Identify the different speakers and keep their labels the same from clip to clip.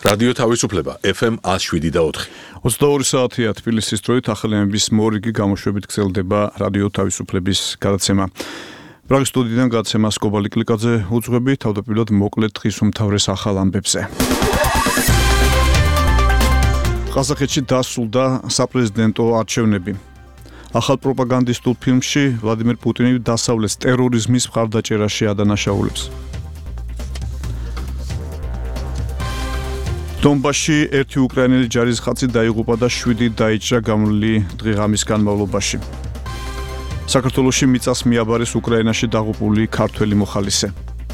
Speaker 1: რადიო თავისუფლება FM 107.4.
Speaker 2: 22 საათია თბილისის დროით ახალიანების მორიგი გამოშვებით გრძელდება რადიო თავისუფლების გადაცემა. პრაღის სტუდიიდან გადაცემას კობალი კლიკაძე უძღვები, თავდაპირველად მოკლედ დღის უმთავრეს ახალ ამბებზე. ყაზახეთში დასრულდა საპრეზიდენტო არჩევნები. ახალ პროპაგანდისტულ ფილმში ვლადიმერ პუტინი დასავლეთს ტერორიზმის მხარდაჭერაში ადანაშაულებს. დონბასში ერთი უკრაინელი ჯარისკაცი დაიღუპა და 7 დაიჭრა გამოვლილი დღე-ღამის განმავლობაში. საქართველოში მიწას მიაბარეს უკრაინაში დაღუპული ქართველი მოხალისე.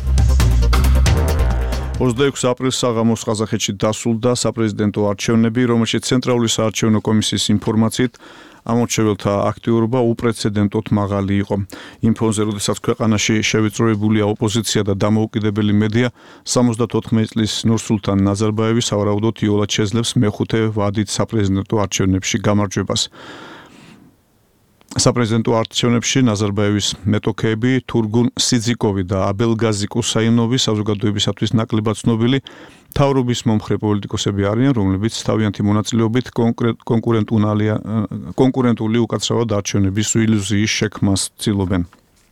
Speaker 2: 26 აპრილს საღამოს ყაზახეთში დასრულდა საპრეზიდენტო არჩევნები, რომელშიც ცენტრალური საარჩევნო კომისიის ინფორმაციით ამორჩეველთა აქტიურობა უპრეცედენტოდ მაღალი იყო. იმ ფონზე, როდესაც ქვეყანაში შევიწროებულია ოპოზიცია და დამოუკიდებელი მედია, 74 წლის ნურსულთან ნაზარბაევი სავარაუდოდ იოლად შეძლებს მეხუთე ვადით საპრეზიდენტო არჩევნებში გამარჯვებას. საპრეზიდენტო არჩევნებში ნაზარბაევის მეტოქეები თურგუნ სიძიკოვი და აბელგაზი კუსაინოვი საზოგადოებისათვის ნაკლებად ცნობილი თავრობის მომხრე პოლიტიკოსები არიან, რომლებიც თავიანთი მონაწილეობით კონკურენტული უკაცრავად არჩევნების ილუზიის შექმნას ცდილობენ.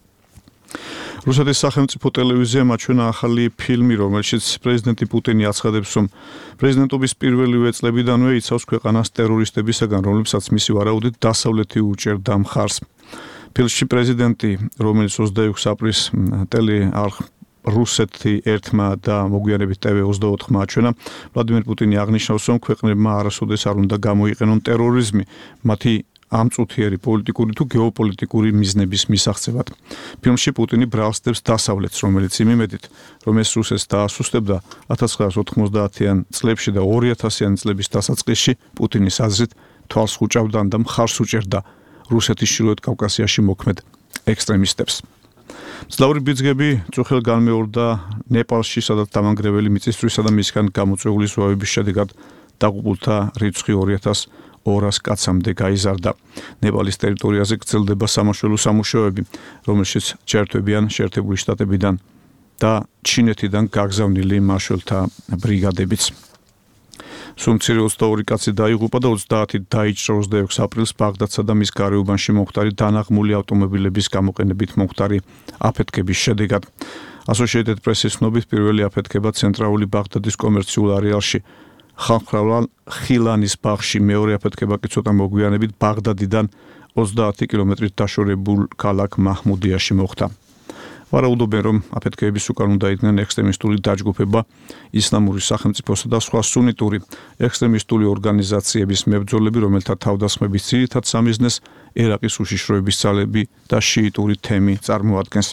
Speaker 2: რუსეთის სახელმწიფო ტელევიზიამ აჩვენა ახალი ფილმი, რომელშიც პრეზიდენტი პუტინი აცხადებს, რომ პრეზიდენტობის პირველივე წლებიდანვე იცავს ქვეყანას ტერორისტებისაგან, რომლებსაც მისი ვარაუდით დასავლეთი უჭერდა მხარს. ფილმში პრეზიდენტი, რომელიც 26 აპრილს ტელეარხ რუსეთი 1-მა და მოგვიანებით TV24-მა აჩვენა, ვლადიმერ პუტინი აღნიშნავს, რომ ქვეყნებმა არასოდეს არ უნდა გამოიყენონ ტერორიზმი მათი ამწუთიერი პოლიტიკური თუ გეოპოლიტიკური მიზნების მისაღწევად. ფილმში პუტინი ბრალსდებს დასავლეთს, რომელიც იმედით, რომ ეს რუსეთს დაასუსტებდა 1990-იან წლებში და 2000-იან წლების დასაწყისში პუტინის აზრით თვალს ხუჭავდა და მხარს უჭერდა რუსეთის ჩრდილოეთ კავკასიაში მოქმედ ექსტრემისტებს. მძლავრი ბიძგები წუხელ განმეორდა ნეპალში, სადაც დამანგრეველი მიწისძვრისა და მისგან გამოწვეული ზვავების შედეგად დაღუპულთა რიცხვი 2200 კაცამდე გაიზარდა. ნეპალის ტერიტორიაზე გრძელდება სამაშველო სამუშაოები, რომელშიც ჩაერთვებიან შეერთებული შტატებიდან და ჩინეთიდან გაგზავნილი მაშველთა ბრიგადებიც. სუმცირე 22 კაცი დაიღუპა და 30 დაიჭრა 26 აპრილს ბაღდადსა და მის გარეუბანში მომხდარი დანაღმული ავტომობილების გამოყენებით მომხდარი აფეთქების შედეგად. Associated Press-ის ცნობით პირველი აფეთქება ცენტრალური ბაღდადის კომერციულ არეალში ხალხმრავალ ხილანის ბაღში, მეორე აფეთქება კი ცოტა მოგვიანებით ბაღდადიდან 30 კილომეტრით დაშორებულ ქალაქ მაჰმუდიაში მოხდა. ვარაუდობენ, რომ აფეთქების უკან უნდა იდგნენ ექსტრემისტული დაჯგუფება, ისლამური სახელმწიფოსა და სხვა სუნიტური ექსტრემისტული ორგანიზაციების მებრძოლები, რომელთა თავდასხმების ძირითად სამიზნეს ერაყის უშიშროების ძალები და შიიტური თემი წარმოადგენს.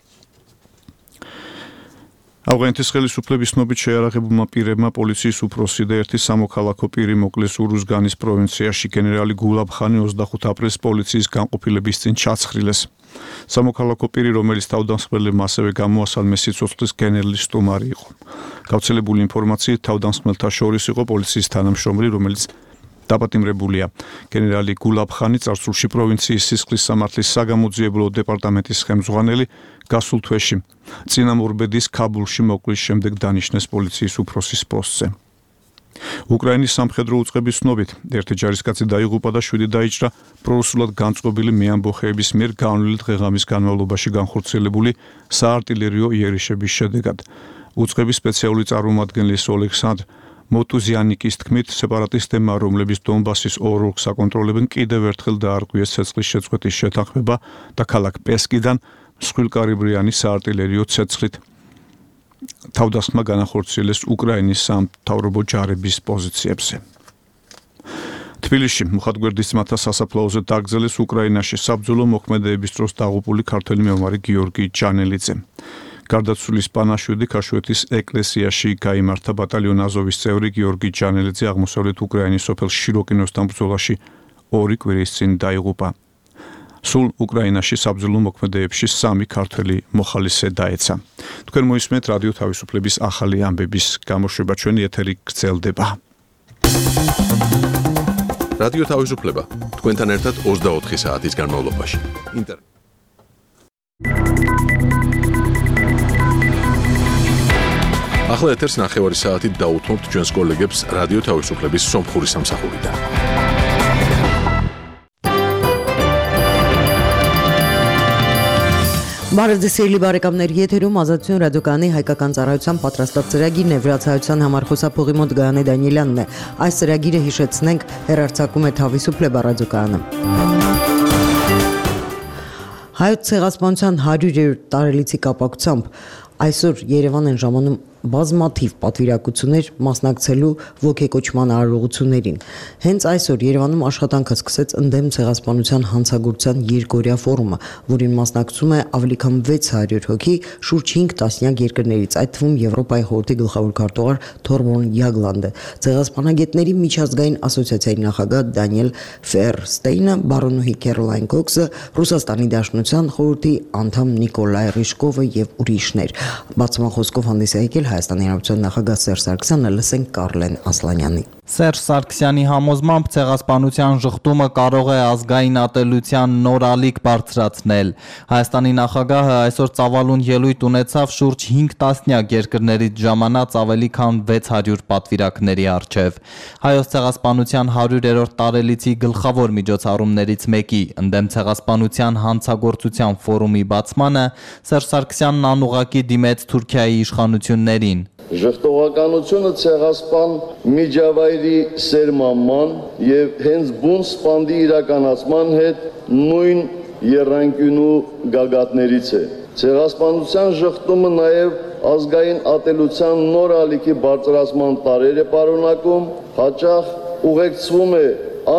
Speaker 2: ავღანეთის ხელისუფლების ცნობით შეიარაღებულმა პირებმა პოლიციის უფროსი და ერთი სამოქალაქო პირი მოკლეს ურუზგანის პროვინციაში. გენერალი გულაბ ხანი 25 აპრილს პოლიციის განყოფილების წინ ჩაცხრილეს. სამოქალაქო პირი, რომელიც თავდამსხმელებმა ასევე გამოასალმეს სიცოცხლის გენერლის სტუმარი იყო. გავრცელებული ინფორმაციით თავდამსხმელთა შორის იყო პოლიციის თანამშრომელი, რომელიც დაპატიმრებულია. გენერალი გულაბ ხანი წარსულში პროვინციის სისხლის სამართლის საგამოძიებლო დეპარტამენტის ხელმძღვანელი გასულ თვეში წინამორბედის ქაბულში მოკლის შემდეგ დანიშნეს პოლიციის უფროსის პოსტზე. უკრაინის სამხედრო უწყების ცნობით ერთი ჯარისკაცი დაიღუპა და 7 დაიჭრა პრორუსულად განწყობილი მეამბოხეების მიერ განვლილი დღე-ღამის განმავლობაში განხორციელებული საარტილერიო იერიშების შედეგად. უწყების სპეციალური წარმომადგენლის ოლექსანდრ მოტუზიანიკის თქმით, სეპარატისტებმა, რომლებიც დონბასის ორ ოლქს აკონტროლებენ, კიდევ ერთხელ დაარღვიეს ცეცხლის შეწყვეტის შეთანხმება და ქალაქ პესკიდან მსხვილკარიბრიანი საარტილერიო ცეცხლით თავდასხმა განახორციელეს უკრაინის სამთავრობო ჯარების პოზიციებზე. თბილისში მუხათგვერდის ძმათა სასაფლაოზე დაგრძელეს უკრაინაში საბრძოლო მოქმედებების დროს დაღუპული ქართველი მეომარი გიორგი ჯანელიძე. გარდაცვლის პანაშვიდი ქაშვეთის ეკლესიაში გაიმართა. ბატალიონ აზოვის წევრი გიორგი ჯანელიძე აღმოსავლეთ უკრაინის სოფელ შიროკინოსთან ბრძოლაში 2 კვირის წინ დაიღუპა. სულ უკრაინაში საბრძოლო მოქმედებებში 3 ქართველი მოხალისე დაეცა. თქვენ მოისმენთ რადიო თავისუფლების ახალი ამბების გამოშვება, ჩვენი ეთერი გრძელდება.
Speaker 1: რადიო თავისუფლება თქვენთან ერთად 24 საათის განმავლობაში. ახლა ეთერს 9 საათით დაუთმობთ ჩვენს კოლეგებს რადიო თავისუფლების სომხური სამსახურიდან.
Speaker 3: Բարեձեւելի բարեկամներ, եթերում ազատություն ռադիոկայանի հայկական ծառայության պատրաստած ծրագիրն է, վրացայության համարխոսափողի մոտ Գայանե Դանիելյանն է։ Այս ծրագիրը հիշեցնենք հեռարձակում է Թավիսուփլեբա ռադիոկայանը։ Հայոց ցեղասպանության 100-րդ տարելիցի կապակցությամբ այսօր Երևան են ժամանում բազմաթիվ պատվիրակություններ մասնակցելու ոգեկոչման արարողություններին։ Հենց այսօր Երևանում աշխատանքը սկսեց ընդդեմ ցեղասպանության հանցագործության երկօրյա ֆորումը, որին մասնակցում է ավելի քան 600 հոգի շուրջ 5 տասնյակ երկրներից, այդ թվում Եվրոպայի խորհրդի գլխավոր քարտուղար Թորբորն Յագլանդը, ցեղասպանագետների միջազգային ասոցիացիայի նախագահ Դանիել Ֆերստեյնը, բարոնուհի Քերոլայն Կոքսը, Ռուսաստանի Դաշնության խորհրդի անդամ Նիկոլայ Ռիշկովը եւ ուրիշներ։ Բացման խոսքով հանդես է եկել Հայաստանի Հանրապետության նախագահ Սերժ Սարգսյանը, լսենք Կարլեն Ասլանյանի։
Speaker 4: Սերժ Սարգսյանի համոզմամբ ցեղասպանության շղթումը կարող է ազգային ատելության նոր ալիք բարձրացնել։ Հայաստանի նախագահը այսօր ծավալուն ելույթ ունեցավ շուրջ 5 տասնյակ երկրներից ժամանած ավելի քան 600 պատվիրակների առջև։ Հայոց ցեղասպանության 100-րդ տարելիցի գլխավոր միջոցառումներից մեկի ընդդեմ ցեղասպանության հանցագործության ֆորումի բացմանը Սերժ Սարգսյանն անուղղակի դիմեց Թուրքիայի իշխանություններին։
Speaker 5: Ժխտողականությունը ցեղասպան միջավայրի սերմանման եւ հենց բուն սպանդի իրականացման հետ նույն երանգյունու գագաթներից է։ Ցեղասպանության ժխտումը նաեւ ազգային ատելության նոր ալիքի բարձրացման տարեր է պարունակում, հաճախ ուղեկցվում է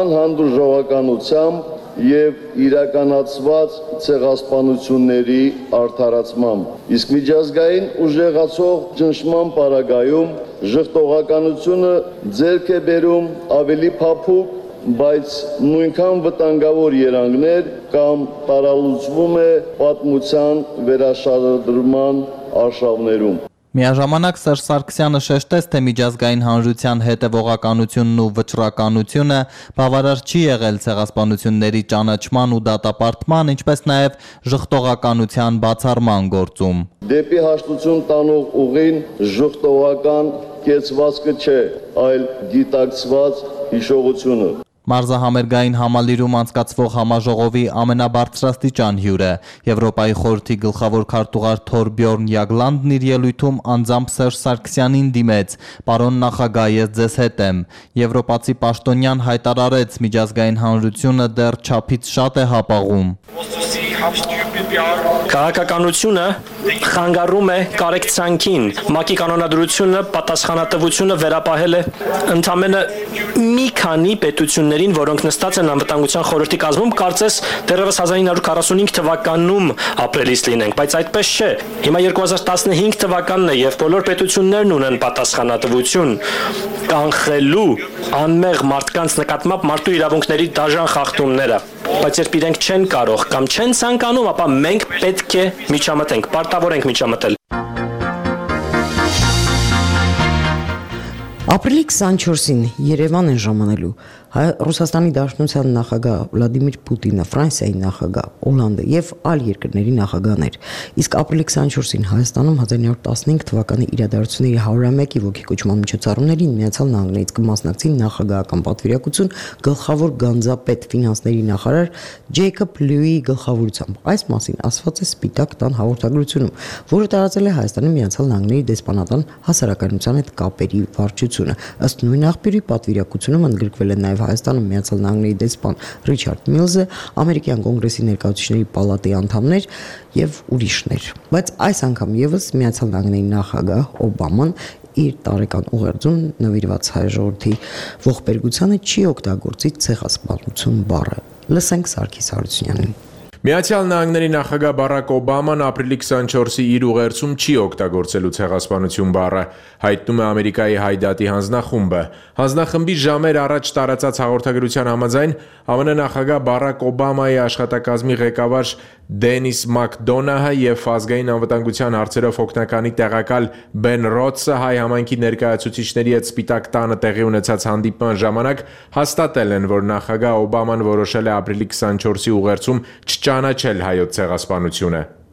Speaker 5: անհանդուրժողականությամբ եւ իրականացված ցեղասպանությունների արդարացմամբ։ Իսկ միջազգային ուժեղացող ճնշման պարագայում ժխտողականությունը ձեռք է բերում ավելի փափուկ, բայց նույնքան վտանգավոր երանգներ կամ տարալուծվում է պատմության վերաշարադրման արշավներում։
Speaker 4: Միաժամանակ Սերժ Սարգսյանը շեշտեց, թե միջազգային հանրության հետևողականությունն ու վճռականությունը բավարար չի եղել ցեղասպանությունների ճանաչման ու դատապարտման, ինչպես նաև ժխտողականության բացառման գործում։
Speaker 5: Դեպի հաշտություն տանող ուղին ժխտողական կեցվածքը չէ, այլ գիտակցված հիշողությունը։
Speaker 4: Մարզահամերգային համալիրում անցկացվող համաժողովի ամենաբարձրաստիճան հյուրը Եվրոպայի խորհրդի գլխավոր քարտուղար Թորբյորն Յագլանդն իր ելույթում անձամբ Սերժ Սարգսյանին դիմեց. «Պարոն նախագահ, ես ձեզ հետ եմ»։ Եվրոպացի պաշտոնյան հայտարարեց, միջազգային հանրությունը դեռ չափից շատ է հապաղում։
Speaker 6: Քաղաքականությունը խանգարում է կարեկցանքին։ ՄԱԿ-ի կանոնադրությունը պատասխանատվությունը վերապահել է ընդամենը մի քանի պետություններին, որոնք նստած են անվտանգության խորհրդի կազմում, կարծես դեռևս 1945 թվականում ապրելիս լինենք, բայց այդպես չէ։ Հիմա 2015 թվականն է եւ բոլոր պետություններն ունեն պատասխանատվություն կանխելու անմեղ մարդկանց նկատմամբ մարդու իրավունքների դաժան խախտումները։ Բայց երբ իրենք չեն կարող կամ չեն ցանկանում, ապա մենք պետք է միջամտենք, պարտավոր ենք միջամտել։
Speaker 3: Ապրիլի 24-ին Երևան են ժամանելու Ռուսաստանի Դաշնության նախագահ Վլադիմիր Պուտինը, Ֆրանսիայի նախագահ Օլանդը եւ այլ երկրների նախագահներ։ Իսկ ապրիլի 24-ին Հայաստանում 1915 թվականի իրադարձությունների 101-ի ոգեկոչման միջոցառումներին Միացյալ Նահանգներից կմասնակցի նախագահական պատվիրակություն գլխավոր գանձապետ ֆինանսների նախարար Ջեյկոբ Լյուի գլխավորությամբ։ Այս մասին ասված է Սպիտակ տան հաղորդագրությունում, որը տարածել է Հայաստանի Միացյալ Նահանգների դեսպանատան հասարակայնության հետ կապերի վարչությունը։ Ըստ նույն աղբյուրի պատվիրակությունում ընդգրկվել է նաև Հայաստանում Միացյալ Նահանգների դեսպան Ռիչարդ Միլզը, Ամերիկյան կոնգրեսի ներկայացուցիչների պալատի անդամներ եւ ուրիշներ։ Բայց այս անգամ եւս Միացյալ Նահանգների նախագահ Օբաման իր տարեկան ուղերձում նվիրված հայ ժողովրդի ողբերգությանը չի օգտագործի ցեղասպանություն բառը։ Լսենք Սարգիս Հարությունյանին։
Speaker 7: Միացյալ Նահանգների նախագահ Բարակ Օբաման ապրիլի 24-ի իր ուղերձում չի օգտագործելու ցեղասպանություն բառը, հայտնում է Ամերիկայի Հայդատի հանձնախումբը։ Հանձնախմբի ժամեր առաջ տարածած հաղորդագրության համաձայն ԱՄՆ նախագահ Բարակ Օբամայի աշխատակազմի ղեկավար Դենիս Մակդոնահը եւ ազգային անվտանգության հարցերով օգնականի տեղակալ Բեն Ռոդսը հայ համայնքի ներկայացուցիչների հետ Սպիտակ տանը տեղի ունեցած հանդիպման ժամանակ հաստատել են, որ նախագահ Օբաման որոշել է ապրիլի 24-ի ուղերձում չճանաչել հայոց ցեղասպանությունը։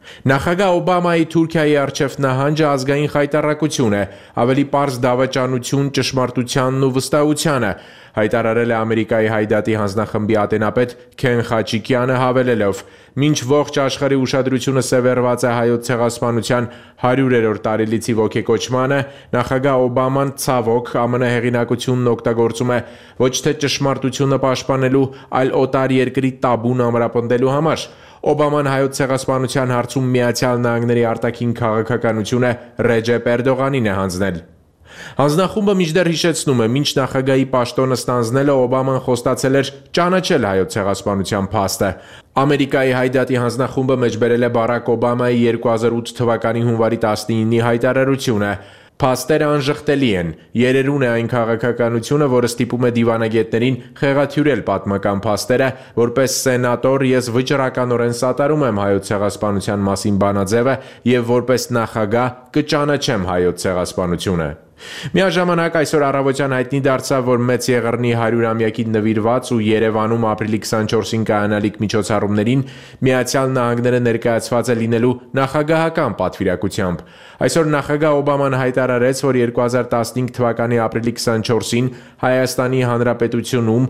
Speaker 7: Նախագահ Օբամայի Թուրքիայի առջև նահանջը ազգային խայտառակություն է, ավելի պարզ դավաճանություն ճշմարտությանն ու վստահությանը, հայտարարել է Ամերիկայի Հայդատի հանձնախմբի ատենապետ Քեն Խաչիկյանը հավելելով. Մինչ ողջ աշխարհի ուշադրությունը սևեռված է հայոց ցեղասպանության 100-րդ տարելիցի ոգեկոչմանը, նախագահ Օբաման ցավոք ԱՄՆ հեղինակությունն օգտագործում է ոչ թե ճշմարտությունը պաշտպանելու, այլ օտար երկրի տաբուն ամրապնդելու համար։ Օբաման հայոց ցեղասպանության հարցում Միացյալ Նահանգների արտաքին քաղաքականությունը Ռեջեփ Էրդողանին է հանձնել։ Հանձնախումբը մինչդեռ հիշեցնում է, մինչ նախագահի պաշտոնը ստանձնելը Օբաման խոստացել էր ճանաչել հայոց ցեղասպանության փաստը։ Ամերիկայի Հայդատի հանձնախումբը մեջբերել է Բարակ Օբամայի 2008 թվականի հունվարի 19-ի հայտարարությունը։ Փաստերը անժխտելի են, երերուն է այն քաղաքականությունը, որը ստիպում է դիվանագետներին խեղաթյուրել պատմական փաստերը, որպես սենատոր ես վճռականորեն սատարում եմ հայոց ցեղասպանության մասին բանաձևը եւ որպես նախագահ կճանաչեմ հայոց ցեղասպանությունը։ Միաժամանակ այսօր առավոտյան հայտնի դարձավ, որ Մեծ Եղեռնի 100-ամյակին նվիրված ու Երևանում ապրիլի 24-ին կայանալիք միջոցառումներին Միացյալ Նահանգները ներկայացված է լինելու նախագահական պատվիրակությամբ։ Այսօր նախագահ Օբաման հայտարարեց, որ 2015 թվականի ապրիլի 24-ին Հայաստանի Հանրապետությունում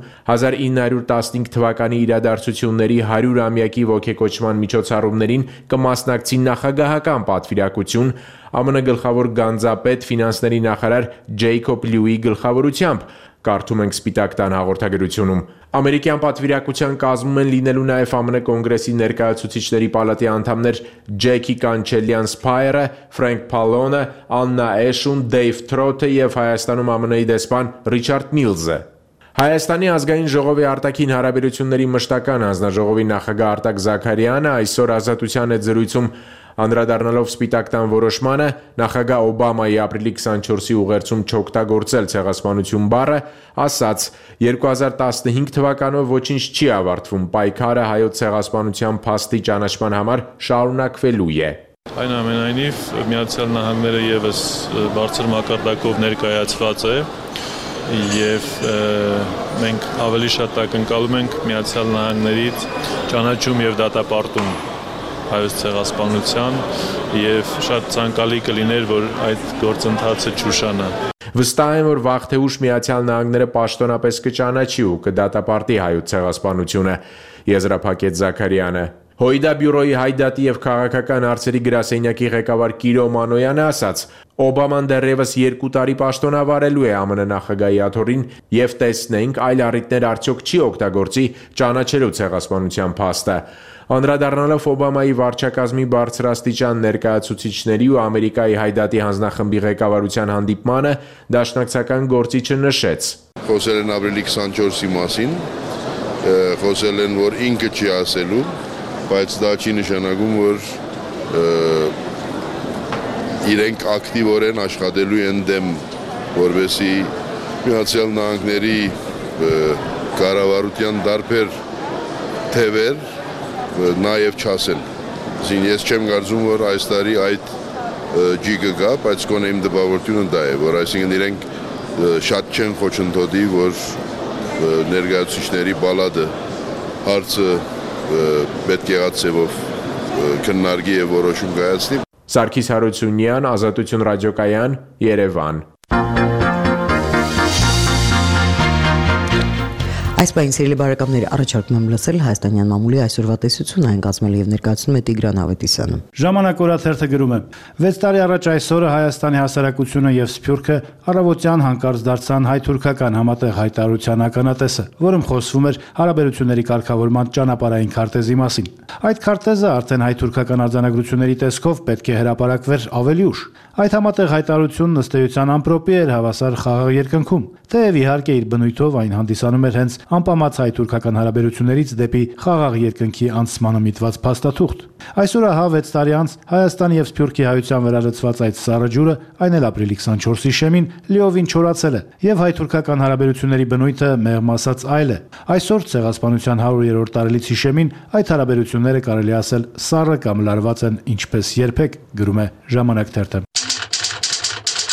Speaker 7: 1915 թվականի իրադարձությունների 100-ամյակի ոգեկոչման միջոցառումներին կմասնակցի նախագահական պատվիրակություն ԱՄՆ գլխավոր գանձապետ ֆինանսների նախարար Ջեյքոբ Լյուի գլխավորությամբ, կարդում ենք Սպիտակ տան հաղորդագրությունում։ Ամերիկյան պատվիրակության կազմում են լինելու նաև ԱՄՆ կոնգրեսի ներկայացուցիչների պալատի անդամներ Ջեքի Կանչելյան Սփայերը, Ֆրենկ Փալոնը, Աննա Էշուն, Դեյվ Թրոթը եւ Հայաստանում ԱՄՆ-ի դեսպան Ռիչարդ Միլզը։ Հայաստանի ազգային ժողովի արտաքին հարաբերությունների մշտական հանձնաժողովի նախագահ Արտակ Զաքարյանը այսօր Ազատության հետ զրույցում անդրադառնալով Սպիտակ տան որոշմանը, նախագահ Օբամայի ապրիլի 24-ի ուղերձում չօգտագործել ցեղասպանություն բառը, ասաց. 2015 թվականով ոչինչ չի ավարտվում, պայքարը հայոց ցեղասպանության փաստի ճանաչման համար շարունակվելու է։
Speaker 8: Այնուամենայնիվ Միացյալ Նահանգները եւս բարձր մակարդակով ներկայացված է եւ մենք ավելի շատ ակնկալում ենք Միացյալ Նահանգներից ճանաչում եւ դատապարտում հայոց ցեղասպանության եւ շատ ցանկալի կլիներ, որ այդ գործընթացը չուշանա։
Speaker 7: Վստահ եմ, որ վաղ թե ուշ Միացյալ Նահանգները պաշտոնապես կճանաչի ու կդատապարտի հայոց ցեղասպանությունը, եզրափակեց Զաքարյանը։ Հոյդա բյուրոյի Հայդատի եւ քաղաքական հարցերի գրասենյակի ղեկավար Կիրո Մանոյանը ասաց. Օբաման դեռևս 2 տարի պաշտոնավարելու է ԱՄՆ նախագահի աթոռին եւ տեսնենք այլ առիթներ արդյոք չի օգտագործի ճանաչելու ցեղասպանության փաստը։ Անդրադառնալով Օբամայի վարչակազմի բարձրաստիճան ներկայացուցիչների ու Ամերիկայի Հայդատի հանձնախմբի ղեկավարության հանդիպմանը, դաշնակցական գործիչը նշեց.
Speaker 9: Խոսել են ապրիլի 24-ի մասին, խոսել են, որ ինքը չի ասելու, բայց դա չի նշանակում, որ իրենք ակտիվորեն աշխատելու են դեմ, որովհետեւ Միացյալ Նահանգների կառավարության դարբեր թևեր նաև չասեն։ Ես չեմ կարծում, որ այս տարի այդ ջիգը գա, բայց գոնե իմ դպավորությունը դա է, որ այսինքն իրենք շատ չեն խոչընդոտի, որ ներկայացուցիչների պալատը հարցը պետք եղած ձևով քննարկի եւ որոշում կայացնի։
Speaker 7: Սարգիս Հարությունյան, Ազատություն ռադիոկայան, Երևան։
Speaker 3: Այս պահին սիրելի բարեկամներ, առաջարկում եմ լսել հայաստանյան մամուլի այսօրվա տեսությունը, այն կազմել եւ ներկայացնում է Տիգրան Ավետիսյանը։
Speaker 10: Ժամանակ օրաթերթը գրում է. 6 տարի առաջ այսօրը Հայաստանի հասարակությունը եւ Սփյուռքը առավոտյան հանկարծ դարձան հայ-թուրքական համատեղ հայտարարության ականատեսը, որում խոսվում էր հարաբերությունների կարգավորման ճանապարհային քարտեզի մասին։ Այդ քարտեզը արդեն հայ-թուրքական արձանագրությունների տեսքով պետք է հրապարակվեր ավելի ուշ։ Այդ համատեղ հայտարարությունն ըստ էության ամպրոպի էր հավասար խաղաղ երկնքում, թեև իհարկե իր բնույթով այն հանդիսանում էր հենց անպամած հայ-թուրքական հարաբերություններից դեպի խաղաղ երկնքի անցմանը միտված փաստաթուղթ։ Այսօր ահա 6 տարի անց Հայաստանի եւ Սփյուռքի հայության վրա լցված այդ սառը ջուրը, այն էլ ապրիլի 24-ի շեմին լիովին չորացել է, եւ հայ-թուրքական հարաբերությունների բնույթը մեղմ ասած այլ է։ Այսօր ցեղասպանության 100-րդ տարելիցի շեմին այդ հարաբերությունները կարելի ասել սառը կամ լարված են ինչպես երբեք, գրում է Ժամանակ թերթը։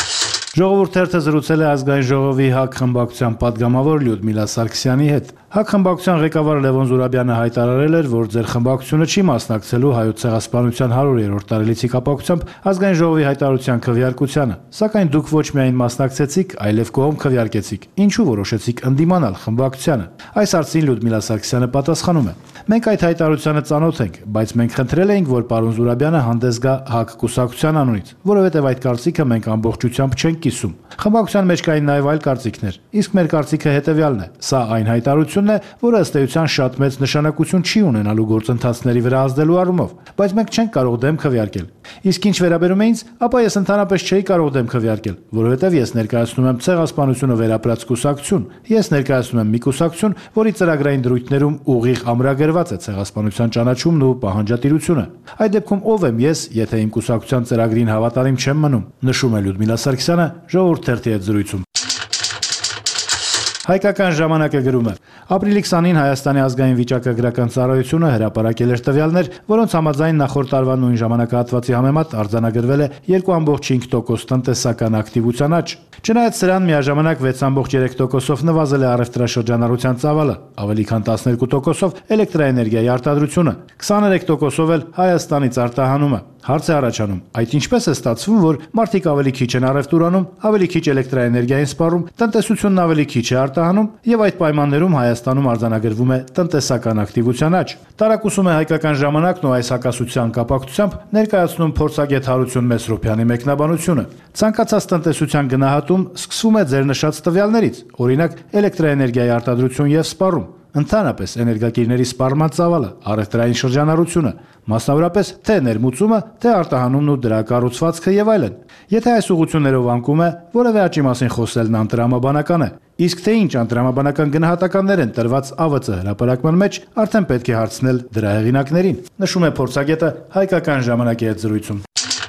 Speaker 10: Ժողովուրդ թերթը զրուցել է ազգային ժողովի ՀԱԿ խմբակցության պատգամավոր Լյուդմիլա Սարգսյանի հետ։ ՀԱԿ խմբակցության ղեկավար Լևոն Զուրաբյանը հայտարարել էր, որ ձեր խմբակցությունը չի մասնակցելու հայոց ցեղասպանության 100-րդ տարելիցի կապակցությամբ ազգային ժողովի հայտարարության քվեարկությանը, սակայն դուք ոչ միայն մասնակցեցիք, այլև կողմ քվեարկեցիք։ Ինչու որոշեցիք ընդդիմանալ խմբակցությանը։ Այս հարցին Լյուդմիլա Սարգսյանը պատասխանում է. Մենք այդ հայտարարությանը ծանոթ ենք, բայց մենք խնդրել էինք, որ պարոն Զուրաբյանը հանդես գա ՀԱԿ կուսակցության անունից, որովհետև այդ կարծիքը մենք ամբողջությամբ չենք կիսում։ Խմբակցության մեջ կային նաև այլ կարծիքներ, իսկ մեր կարծիքը հետևյալն է. սա այն հայտարարությունն է, որը ըստ էության շատ մեծ նշանակություն չի ունենալու գործընթացների վրա ազդելու առումով, բայց մենք չենք կարող դեմ քվեարկել։ Իսկ ինչ վերաբերում է ինձ, ապա ես ընդհանրապես չէի կարող դեմ քվեարկել, որովհետև ես ներկայացնում եմ ցեղասպանությունը վերապրած կուսակցություն, ես ներկայացնում եմ մի կուսակցություն, որի ծրագրային դրույթներում ուղիղ ամրագրված է ցեղասպանության ճանաչումն ու պահանջատիրությունը։ Այդ դեպքում ով եմ ես, եթե իմ կուսակցության ծրագրին հավատարիմ չեմ մնում, նշում է Լյուդմիլա Սարգսյանը Ժողովուրդ թերթի հետ զրույցում։ Հայկական ժամանակը գրում է. ապրիլի 20-ին Հայաստանի ազգային վիճակագրական ծառայությունը հրապարակել էր տվյալներ, որոնց համաձայն նախորդ տարվա նույն ժամանակահատվածի համեմատ արձանագրվել է 2.5% տնտեսական ակտիվության աճ։ Չնայած սրան միաժամանակ 6.3%-ով նվազել է առևտրաշրջանառության ծավալը, ավելի քան 12%-ով էլեկտրաէներգիայի արտադրությունը, 23%-ով էլ Հայաստանից արտահանումը։ Հարց է առաջանում, այդ ինչպես է ստացվում, որ մարդիկ ավելի քիչ են առևտուր անում, ավելի քիչ էլեկտրաէներգիա են սպառում, տնտեսությունն ավելի քիչ է արտահանում, եւ այդ պայմաններում Հայաստանում արձանագրվում է տնտեսական ակտիվության աճ։ Տարակուսում է Հայկական ժամանակն ու այս հակասության կապակցությամբ ներկայացնում փորձագետ Հարություն Մեսրոպյանի մեկնաբանությունը։ Ցանկացած տնտեսության գնահատում սկսվում է ձեր նշած տվյալներից, օրինակ էլեկտրաէներգիայի արտադրություն եւ սպառում, ընդհանրապես էներգակիրների սպառման ծավալը, առևտրային շրջանառությունը, մասնավորապես թե ներմուծումը, թե արտահանումն ու դրա կառուցվածքը եւ այլն։ Եթե այս ուղղություններով անկում է, որևէ աճի մասին խոսելն անտրամաբանական է։ Իսկ թե ինչ անտրամաբանական գնահատականներ են տրված ԱՎԾ հրապարակման մեջ, արդեն պետք է հարցնել դրա հեղինակներին, նշում է փորձագետը Հայկական ժամանակի հետ զրույցում։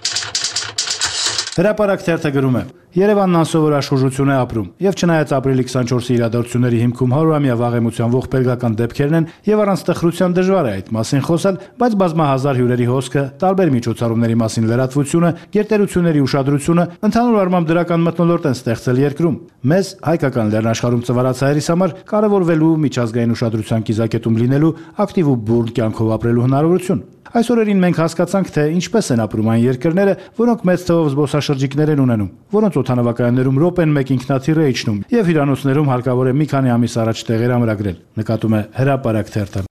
Speaker 10: Հրապարակ թերթը գրում է. Երևանն անսովոր աշխուժություն է ապրում, եւ չնայած ապրիլի 24-ի իրադարձությունների հիմքում 100-ամյա վաղեմության ողբերգական դեպքերն են եւ առանց տխրության դժվար է այդ մասին խոսել, բայց բազմահազար հյուրերի հոսքը, տարբեր միջոցառումների մասին լրատվությունը, գերտերությունների ուշադրությունը ընդհանուր առմամբ դրական մթնոլորտ են ստեղծել երկրում։ Մեզ հայկական լեռնաշխարհում ծվարած հայերիս համար կարևորվելու միջազգային ուշադրության կիզակետում լինելու ակտիվ ու բուրն կյանքով ապրելու հնարավորություն։ Այս օրերին մենք հասկացանք, թե ինչպես են ապրում այն երկրները, որոնք մեծ թվով զբոսաշրջիկներ են ունենում, որոնց օդանավակայաններում ռոպեն մեկ ինքնաթիռ է իջնում, եւ հյուրանոցներում հարկավոր է մի քանի ամիս առաջ տեղեր ամրագրել, նկատում է Հրապարակ թերթը։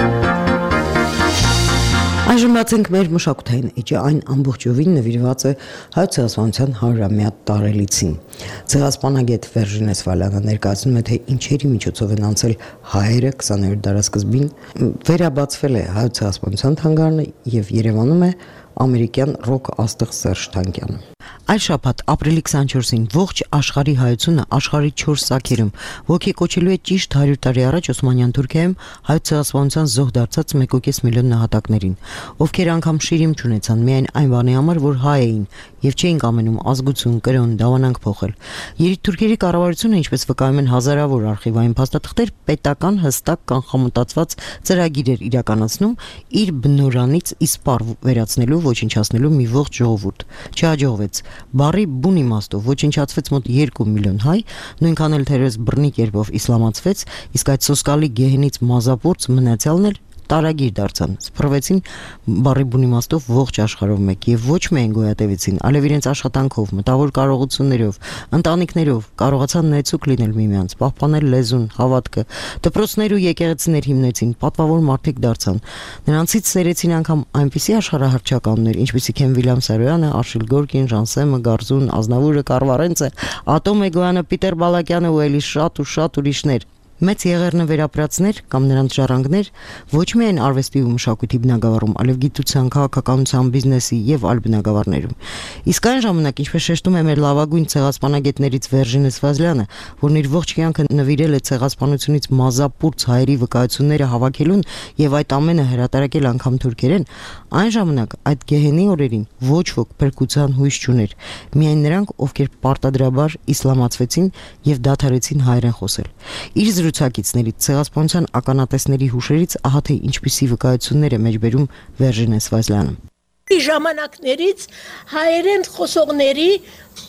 Speaker 3: Այժմ բացենք մեր մշակութային էջը, այն ամբողջովին նվիրված է հայոց ցեղասպանության 100-ամյա տարելիցին։ Ցեղասպանագետ Վերժին Էսվալյանը ներկայացնում է, թե ինչերի միջոցով են անցել հայերը 20-րդ դարասկզբին, վերաբացվել է հայոց ցեղասպանության թանգարանը եւ Երևանում է ամերիկյան ռոք աստղ Սերժ Թանկյանը։ Այս շաբաթ ապրիլի 24-ին ողջ աշխարհի հայությունը աշխարհի 4 սաքերում ոգեկոչելու է ճիշտ 100 տարի առաջ Օսմանյան Թուրքիայում հայոց ցեղասպանության զոհ դարձած 1.5 միլիոն նահատակներին, ովքեր անգամ շիրիմ չունեցան միայն այն բանի համար, որ հայ էին եւ չէին կամենում ազգություն, կրոն, դավանանք փոխել։ Երիտթուրքերի կառավարությունը, ինչպես վկայում են հազարավոր արխիվային փաստաթղթեր, պետական հստակ կանխամտածված ծրագիր էր իրականացնում իր բնորանից իսպառ վերացնելու, ոչնչացնելու մի ողջ ժողովուրդ։ Չհաջողվեց։ Բարի բուն իմաստով ոչնչացվեց մոտ 2 միլիոն հայ, նույնքան էլ թերևս բռնի կերպով իսլամացվեց, իսկ այդ սոսկալի գեհենից մազապուրց մնացյալն էլ տարագիր դարձան, սփռվեցին բարի բուն իմաստով ողջ աշխարհով մեկ եւ ոչ միայն գոյատևեցին, այլև իրենց աշխատանքով, մտավոր կարողություններով, ընտանիքներով կարողացան նեցուկ լինել միմյանց, պահպանել լեզուն, հավատքը, դպրոցներ ու եկեղեցիներ հիմնեցին, պատվավոր մարդիկ դարձան։ Նրանցից սերեցին անգամ այնպիսի աշխարհահռչականներ, ինչպիսիք են Վիլյամ Սարոյանը, Արշիլ Գորկին, Ժանսեմը, Գարզուն, Ազնավուրը, Կարվարենցը, Ատոմ Էգոյանը, Պիտեր Բալակյանը ու էլի շատ ուրիշներ։ Մեծ եղերնը վերապրածներ կամ նրանց ժառանգներ ոչ միայն արվեստի ու մշակույթի բնագավառում, այլև գիտության, քաղաքականության, բիզնեսի եւ այլ բնագավառներում։ Իսկ այն ժամանակ, ինչպես շեշտում է մեր լավագույն ցեղասպանագետներից Վերժին Էսվալյանը, որն իր ողջ կյանքը նվիրել է ցեղասպանությունից մազապուրց հայերի վկայությունները հավաքելուն եւ այդ ամենը հրատարակել անգամ թուրքերեն, այն ժամանակ այդ գեհենի օրերին ոչ ոք փրկության հույս չուներ։ Միայն նրանք, ովքեր պարտադրաբար իսլամացվեցին եւ դադարեցին հայերեն խոսել։ Իր զրուցակիցներից ցեղասպանության ականատեսների հուշերից ահա թե ինչպիսի վկայություններ է մեջբերում Վերժին Էսվալյանը։
Speaker 11: Ժամանակներից հայերեն խոսողների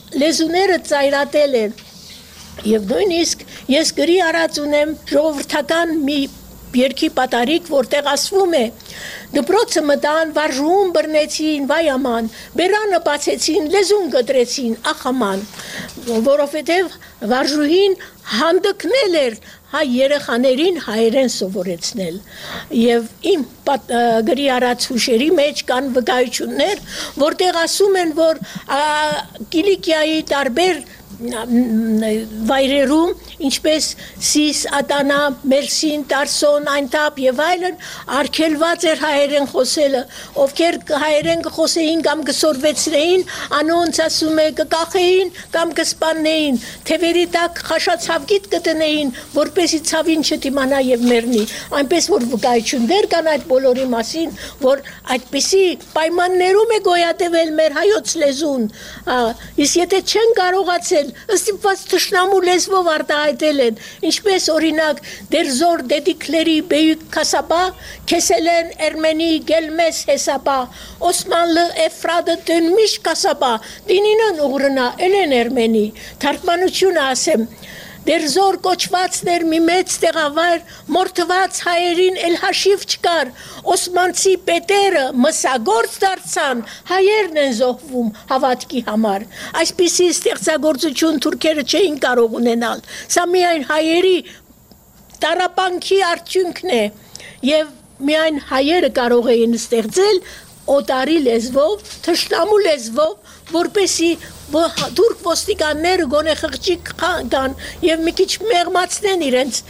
Speaker 11: լեզուները ծայրատել են։ Եվ նույնիսկ ես գրի արած ունեմ ժողովրդական մի երկի պատարիկ, որտեղ ասվում է դպրոցը մտան, վարժում բռնեցին, վայ աման, բերանը բացեցին, լեզուն գտրեցին, ախ աման, որովհետև վարժուհին հանդգնել էր հայ երեխաներին հայերեն սովորեցնել։ Եվ իմ գրի արած հուշերի մեջ կան վկայություններ, որտեղ ասում են, որ Կիլիկիայի տարբեր վայրերում, ինչպես Սիս, Ատանա, Մերսին, Տարսոն, Այնտապ եւ այլն, արգելված էր հայերեն խոսելը, ովքեր հայերեն կխոսեին կամ կսորվեցնեին, անոնց ասում է կկախեին կամ կսպաննեին, թևերի տակ խաշացավգիտ կտնեին, որպեսի ցավին չդիմանա եւ մեռնի, այնպես որ վկայություններ կան այդ բոլորի մասին, որ այդպիսի պայմաններում է գոյատևել մեր հայոց լեզուն, իսկ եթե չեն կարողացել ստիպված թշնամու լեզվով արտահայտել են, ինչպես օրինակ դերզոր դեդիկլերի բեյük կասաբա, կեսելեն էրմենի գելմես հեսաբա, Օսմանլը էֆրադը դնմիշ կասաբա, դինինն ուղրնա, էլեն էրմենի, թարգմանությունը ասեմ, դերզոր կոչվածներ մի մեծ տեղավայր, մորթված հայերին էլ հաշիվ չկար, Օսմանցի պետերը մսագործ դարձան, հայերն են զոհվում հավատքի համար, այսպիսի ստեղծագործություն թուրքերը չէին կարող ունենալ, սա միայն հայերի տառապանքի արդյունքն է, և միայն հայերը կարող էին ստեղծել օտարի լեզվով, թշնամու լեզվով, որպեսի թուրք ոստիկանները գոնե խղճի կան և մի քիչ մեղմացնեն իրենց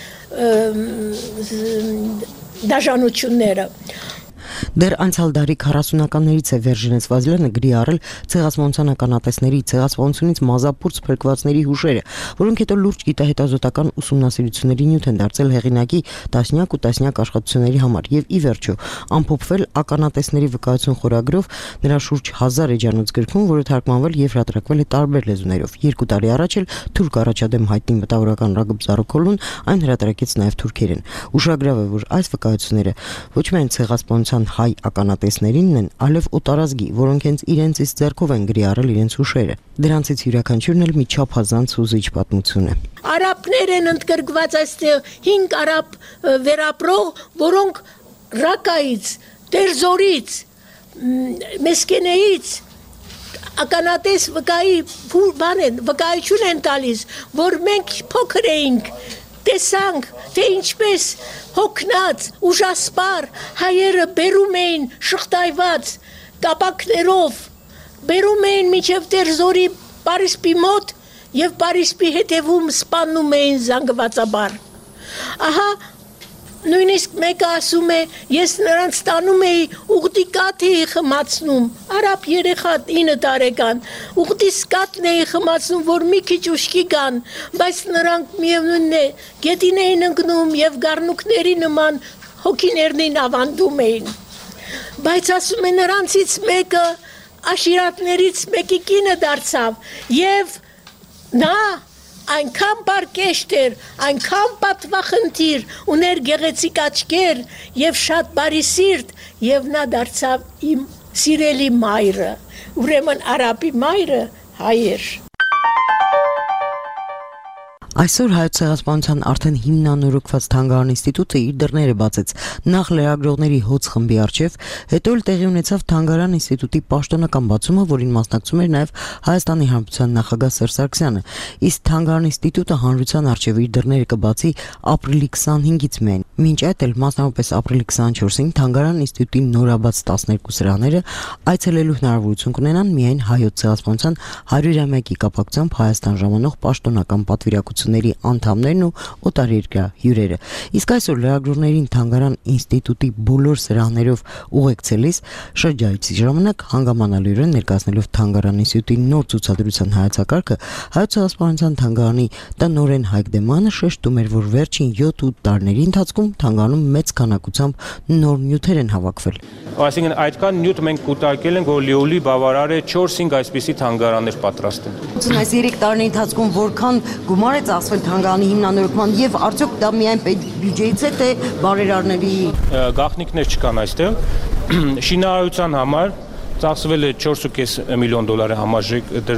Speaker 11: դաժանությունները։
Speaker 3: Դեռ անցյալ դարի 40-ականներից է Վերժինես Վազլյանը գրի առել ցեղասպանության ականատեսների, ցեղասպանությունից մազապուրց փրկվածների հուշերը, որոնք հետո լուրջ գիտահետազոտական ուսումնասիրությունների նյութ են դարձել հեղինակի տասնյակ ու տասնյակ աշխատությունների համար եւ ի վերջո ամփոփվել ականատեսների վկայություն խորագրով նրա շուրջ 1000 էջանոց գրքում, որը թարգմանվել եւ հրատարակվել է տարբեր լեզուներով։ 2 տարի առաջ էլ թուրք առաջադեմ հայտնի մտավորական Ռագիբ Զարոքոլուն այն հրատարակեց նաեւ թուրքերեն։ Ուշագրավ է, որ այս վկայությունները ոչ միայն ցեղասպանության հայ ականատեսներինն են, այլև օտարազգի, որոնք հենց իրենց իսկ ձեռքով են գրի առել իրենց հուշերը։ Դրանցից յուրաքանչյուրն էլ մի չափազանց հուզիչ պատմություն է։
Speaker 11: Արաբներ են ընդգրկված այստեղ 5 արաբ վերապրող, որոնք Ռակայից, Դերզորից, Մեսկենեից ականատես վկայություն են տալիս, որ մենք փոքր էինք, տեսանք, թե ինչպես հոգնած, ուժասպար հայերը բերում էին շղթայված կապակներով, բերում էին մինչև Դերզորի Պարիսպի մոտ և Պարիսպի հետևում սպանում էին զանգվածաբար։ Ահա, նույնիսկ մեկը ասում է, ես նրանց տանում էի ուղտի կաթ էի խմացնում, արաբ երեխա 9 տարեկան, ուղտի սկատն էի խմացնում, որ մի քիչ ուշքի գան, բայց նրանք միևնույնն է, գետին էին ընկնում և գառնուկների նման հոգիներնին ավանդում էին։ Բայց ասում է նրանցից մեկը աշիրատներից մեկի կինը դարձավ և նա այնքան բարկեշտ էր, այնքան պատվախնդիր, ուներ գեղեցիկ աչքեր և շատ բարի սիրտ, և նա դարձավ իմ սիրելի մայրը, ուրեմն արաբի մայրը հայ էր։
Speaker 3: Այսօր Հայոց ցեղասպանության արդեն հիմնանորոգված Թանգարան ինստիտուտը իր դռները բացեց նախ լրագրողների հոծ խմբի առջև, հետո էլ տեղի ունեցավ Թանգարան ինստիտուտի պաշտոնական բացումը, որին մասնակցում էր նաև Հայաստանի Հանրապետության նախագահ Սերժ Սարգսյանը, իսկ Թանգարան ինստիտուտը հանրության առջև իր դռները կբացի ապրիլի 25-ից միայն։ Մինչ այդ էլ մասնավորապես ապրիլի 24-ին Թանգարան ինստիտուտի նորաբաց 12 սրահները այցելելու հնարավորություն կունենան միայն Հայոց ցեղասպանության 100-ամյակի կապակցությամբ Հայաստան ժամանող պաշտոնական պատվիրակությունների անդամներն ու օտարերկրյա հյուրերը։ Իսկ այսօր լրագրողներին Թանգարան ինստիտուտի բոլոր սրահներով ուղեկցելիս շրջայցի ժամանակ հանգամանալիորեն ներկայացնելով Թանգարան ինստիտուտի նոր ցուցադրության հայեցակարգը, Հայոց ցեղասպանության թանգարանի տնօրեն Հայկ Դեմանը շեշտում էր, որ վերջին 7-8 տարիների ընթացքում Թանգարանում մեծ քանակությամբ նոր նյութեր են հավաքվել։
Speaker 12: Այսինքն այդքան նյութ մենք կուտակել ենք, որ լիոլի բավարար է 4-5 այսպիսի թանգարաններ պատրաստել։
Speaker 3: Այս 3 տարիների ընթացքում որքան գումար է ծախսվել Թանգարանի հիմնանորոգման եւ արդյոք դա միայն բյուջեից է, թե բարերարների
Speaker 12: գաղտնիքներ չկան այստեղ։ Շինարարության համար ծախսվել է $4.5 միլիոն համարժեք դրամ,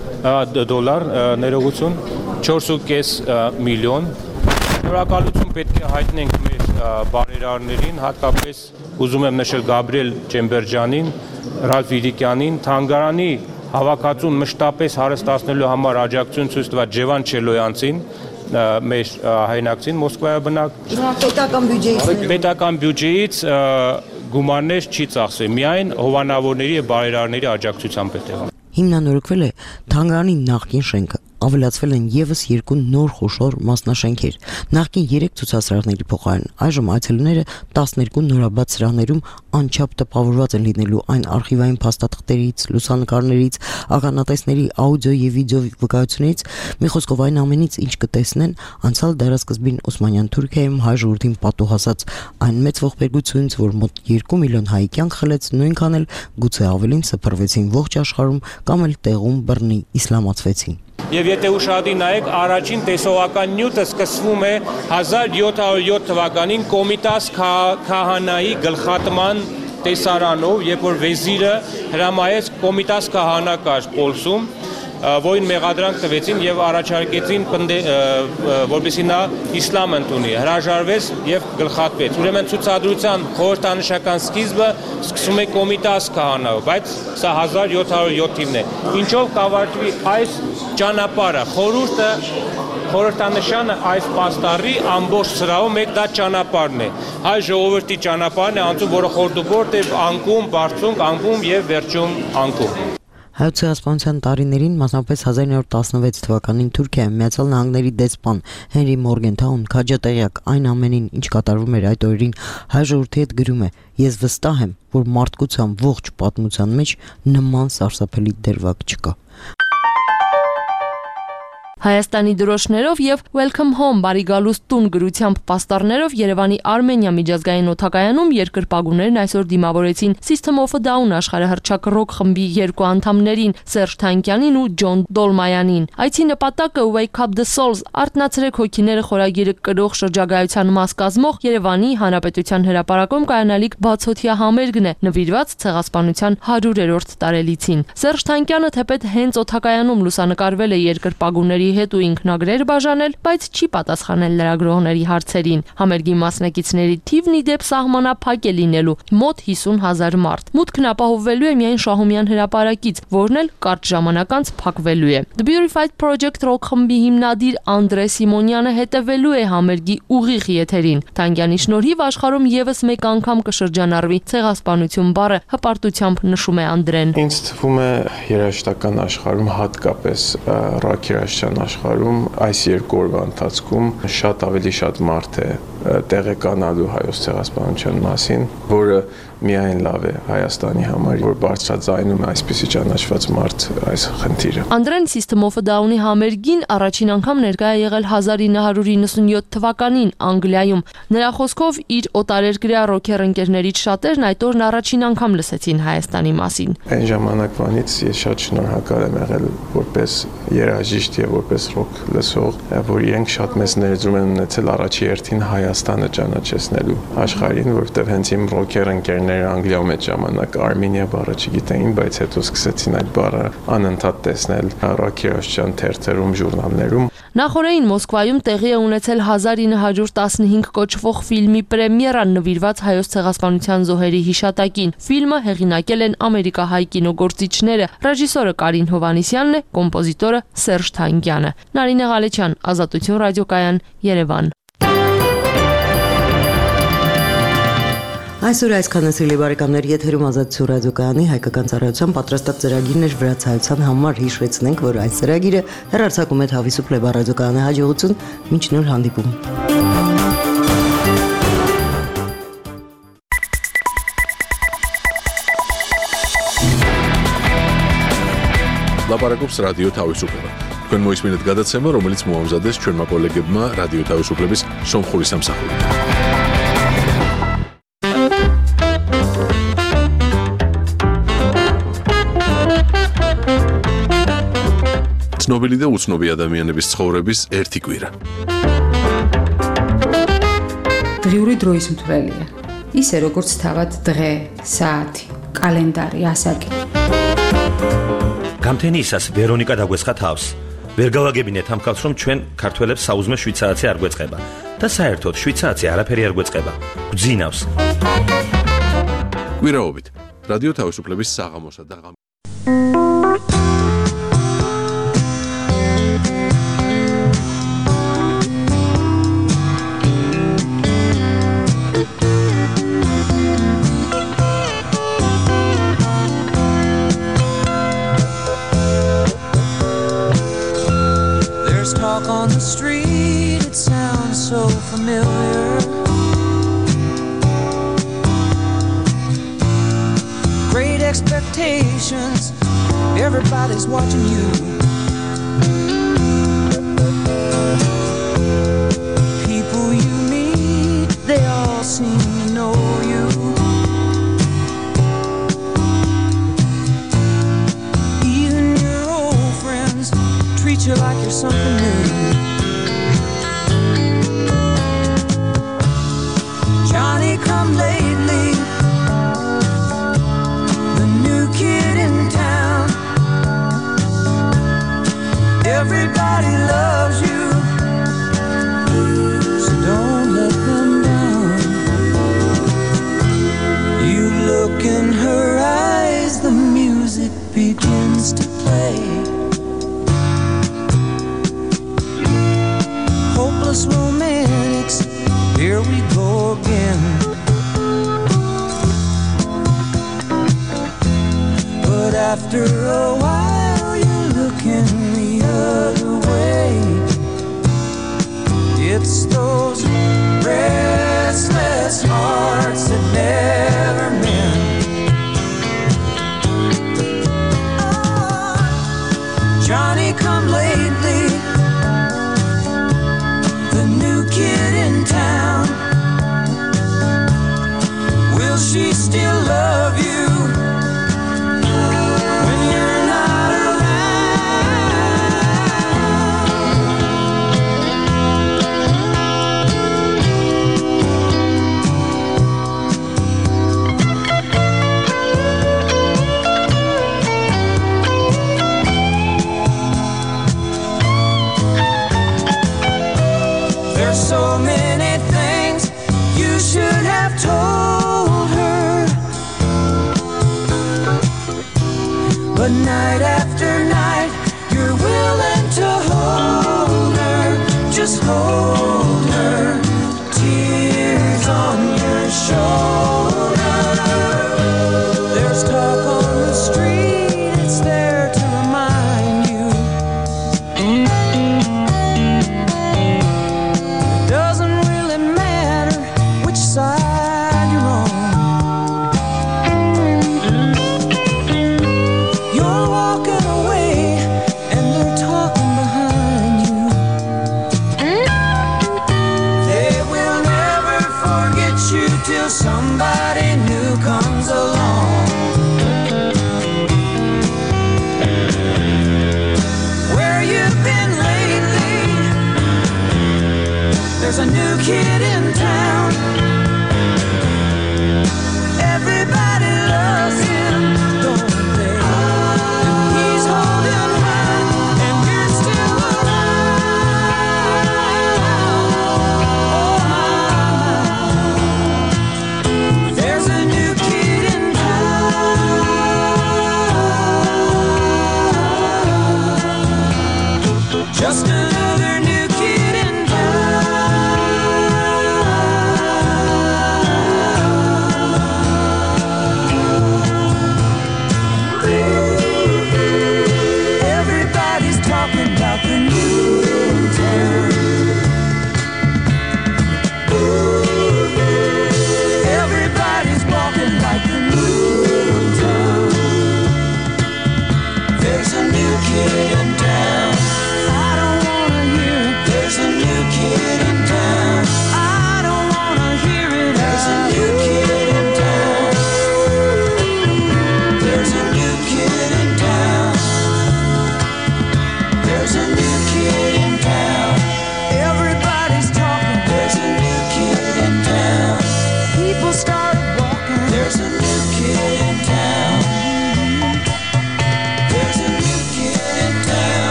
Speaker 12: դոլար ներողություն 4.5 միլիոն Շնորհակալություն պետք է հայտնենք մեր բարերարներին, հատկապես ուզում եմ նշել Գաբրիել Ջեմբերջանին, Ռալֆ Իրիկյանին, թանգարանի հավաքածուն մշտապես հարստացնելու համար աջակցություն ցույց տված Ջևան Չելոյանցին, մեր հայրենակցին Մոսկվայի բնակ պետական բյուջեից գումարներ չի ծախսել, միայն հովանավորների եւ բարերարների աջակցությամբ է տեղում։
Speaker 3: Հիմնանորոգվել է թանգարանի նախկին շենքը, ավելացվել են եւս 2 նոր խոշոր մասնաշենքեր, նախկին 3 ցուցասրահների փոխարեն այժմ այցելուները 12 նորաբաց սրահներում անչափ տպավորված են լինելու այն արխիվային փաստաթղթերից, լուսանկարներից, ականատեսների աուդիո եւ վիդեո վկայություններից, մի խոսքով այն ամենից, ինչ կտեսնեն, անցյալ դարասկզբին Օսմանյան Թուրքիայում հայ ժողովրդին պատուհասած այն մեծ ողբերգությունից, որ մոտ 2 միլիոն հայ կյանք խլեց, նույնքան էլ գուցե ավելին սփռվեցին ողջ աշխարհում կամ էլ տեղում բռնի իսլամացվեցին։
Speaker 12: Եվ եթե ուշադիր նայեք, առաջին տեսողական նյութը սկսվում է 1707 թվականին Կոմիտաս քահանայի գլխատման տեսարանով, երբ որ վեզիրը հրամայեց Կոմիտաս քահանա կար Պոլսում, որին մեղադրանք տվեցին եւ առաջարկեցին որպեսզի նա իսլամ ընդունի, հրաժարվեց եւ գլխատվեց։ Ուրեմն ցուցադրության խորհրդանշական սկիզբը սկսում է Կոմիտաս քահանայով, բայց սա 1707 թիվն է։ Ինչով կավարտվի այս ճանապարհը, խորհրդանշանը այս պաստառի ամբողջ սրահում մեկ դա ճանապարհն է։ Հայ ժողովրդի ճանապարհն է անցում, որը խորտուբորտ է անկում, բարձունք, անկում եւ վերջում անկում։
Speaker 3: Հայոց ցեղասպանության տարիներին, մասնապես 1916 թվականին Թուրքիայում Միացյալ Նահանգների դեսպան Հենրի Մորգենթաուն քաջատեղյակ այն ամենին, ինչ կատարվում էր այդ օրերին, հայ ժողովրդի հետ գրում է. «Ես վստահ եմ, որ մարդկության ողջ պատմության մեջ նման սարսափելի դերվակ չկա»։
Speaker 13: Հայաստանի դրոշներով եւ Welcome Home բարի գալուստ տուն գրությամբ պաստառներով Երևանի Արմենիա միջազգային օդակայանում երկրպագուներն այսօր դիմավորեցին System of a Down աշխարհահռչակ ռոք խմբի 2 անդամներին Սերժ Թանկյանին ու Ջոն Դոլմայանին։ Այցի նպատակը Wake Up the Souls արտնացրեք հոգիները խորագիրը կրող շրջագայության մաս կազմող Երևանի Հանրապետության հրապարակում կայանալիք բացօթյա համերգն է, նվիրված ցեղասպանության 100-րդ տարելիցին։ Սերժ Թանկյանը թեպետ հենց օդակայանում լուսանկարվել է երկրպագուների հետ ու ինքնագրեր բաժանել, բայց չի պատասխանել լրագրողների հարցերին։ Համերգի մասնակիցների թիվն ի դեպ սահմանափակ է լինելու՝ մոտ 50,000 մարդ։ Մուտքն ապահովվելու է միայն Շահումյան հրապարակից, որն էլ կարճ ժամանակ անց փակվելու է։ The Beautified Project ռոք խմբի հիմնադիր Անդրե Սիմոնյանը հետևելու է համերգի ուղիղ եթերին։ Թանկյանի շնորհիվ աշխարհում եւս մեկ անգամ կշրջանառվի ցեղասպանություն բառը, հպարտությամբ նշում է Անդրեն։
Speaker 14: Ինձ թվում է երաժշտական աշխարհում հատկապես ռոք երաժշտության աշխարհում այս 2 օրվա ընթացքում ավելի շատ մարդ է տեղեկանալու հայոց ցեղասպանության մասին, որը միայն լավ է Հայաստանի համար, որ բարձրաձայնում է այսպիսի ճանաչված մարդ այս խնդիրը։
Speaker 13: Անդրեն System of a Down-ի համերգին առաջին անգամ ներկայ է եղել 1997 թվականին Անգլիայում։ Նրա խոսքով իր օտարերկրյա ռոքեր ընկերներից շատերն այդ օրն առաջին անգամ լսեցին Հայաստանի մասին։
Speaker 14: Այն ժամանակվանից ես շատ շնորհակալ եմ եղել որպես երաժիշտ եւ որպես ռոք լսող, որ իրենք շատ մեծ ներդրում են ունեցել առաջի հերթին Հայաստանը ճանաչեցնելու աշխարհին, որովհետեւ հենց իմ ռոքեր ընկերները Անգլիայում այդ ժամանակ Արմենիա բառը չգիտեին, բայց հետո սկսեցին այդ բառը անընդհատ տեսնել ռոք երաժշտության թերթերում, ժուրնալներում։
Speaker 13: Նախորդին Մոսկվայում տեղի է ունեցել 1915 կոչվող ֆիլմի պրեմիերան նվիրված հայոց ցեղասպանության զոհերի հիշատակին։ Ֆիլմը հեղինակել են ամերիկահայ կինոգործիչները, ռեժիսորը Կարին Հովհաննիսյանն է, կոմպոզիտորը Սերժ Թանկյանը։ Նարինե Ղալեչյան, Ազատություն ռադիոկայան, Երևան։
Speaker 3: Այսօր այսքանը սիրելի բարեկամներ, եթերում Ազատություն ռադիոկայանի հայկական ծառայության պատրաստած ծրագիրն էր վրացայության համար։ Հիշեցնենք, որ այս ծրագիրը հեռարձակում է Թավիսու Պլեբա ռադիոկայանի հաջողություն։ Մինչ նոր հանդիպում։
Speaker 1: Լապարակոպս ռադիո Թավիսու Պլեբա։ Თქვენ მოისმინეთ გადაცემა, რომელიც მოამზადეს ჩვენმა კოლეგებმა რადიო თავისუფლების სომხური სამსახური. ცნობილი და უცნობი ადამიანების ცხოვრების ერთი კვირა.
Speaker 15: დღიური დროის მთვრელია. ისე როგორც თავად დღე, საათი, კალენდარი, ასაკი.
Speaker 16: რამდენისას ვერონიკა დაგვესხა თავს. ვერ გავაგებინეთ ამ ხალხს, რომ ჩვენ ქართველებს საუზმე შვიცარიცი არ გვეწყება და საერთოდ შვიცარიცი არაფერი არ გვეწყება. გძინავს.
Speaker 1: კვირაობით რადიო თავისუფლების საღამოსა და
Speaker 17: Talk on the street, it sounds so familiar. Great expectations, everybody's watching you. People you meet, they all seem to know you. Even your old friends treat you like you're something new. Johnny come lately, the new kid in town. Everybody loves you, so don't let them down. You look in her eyes, the music begins to play. Hopeless romantics, here we go again. But after a while you're looking the other way. It's those restless hearts that never mend. Oh, Johnny come lately, kid in town. Will she still love you when you're not so many things you should have told her, but night after night you're willing to hold her, just hold her, tears on your shoulder. There's talk on the street, it's there to remind you. Side you're on. You're walking away and they're talking behind you. They will never forget you till somebody new comes along. Where you've been lately, there's a new kid in town. Everybody loves him, don't they? And he's holding on, and you're still around. Oh my, there's a new kid in town. Just another new kid in town.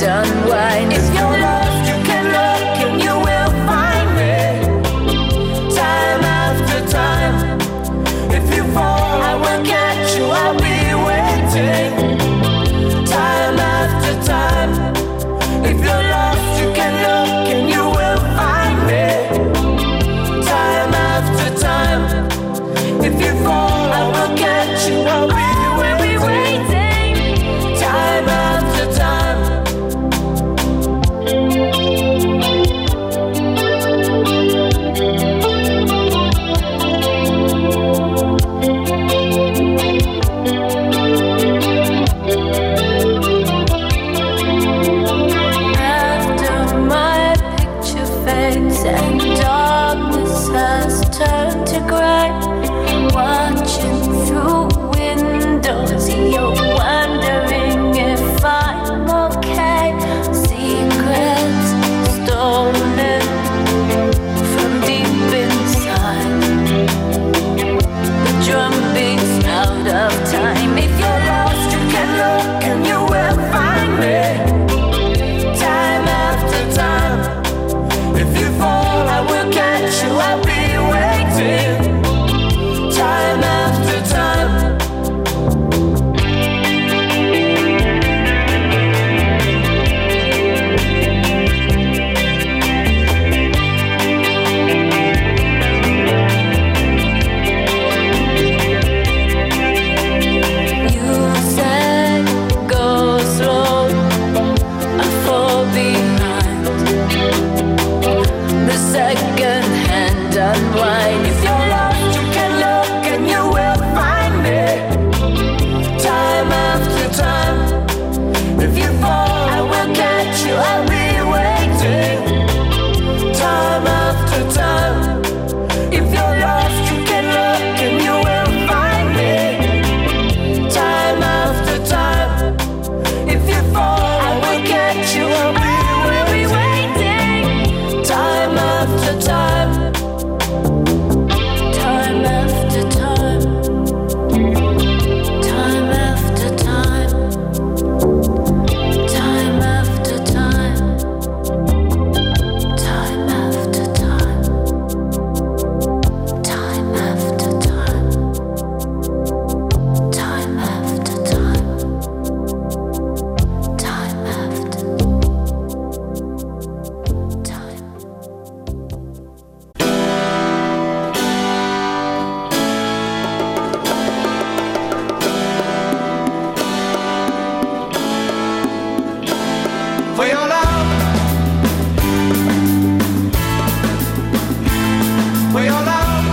Speaker 17: unwind. If you're lost, you can look and you will find me. Time after time. If you fall, I will catch you. I'll be waiting. Time after time. If you're lost, you can look and you will find me. Time after time. If you fall, I will catch you. I'll be waiting. Time after time. After my picture fades and darkness has turned to grey, watching through windows, you're wondering if I'm okay. Secrets stolen from deep inside. The drum beats out of time. If you're lost, you can look and you will find me. Time after time. If you fall, I will catch you. I'll be waiting. Time after time. You said go slow, I fall behind. The second hand unwind. If you're lost, you can look and you will find me. Time after time. If you fall, I will catch you. I'll be waiting. Time after time. If you're lost, you can look and you will find me. Time after time. If you fall, I will catch you. I'll be waiting. Time after time. Time after time. Time after time. Time after time. Time after time. Time after time. Time after time. Time after time.
Speaker 18: For your love, for your love,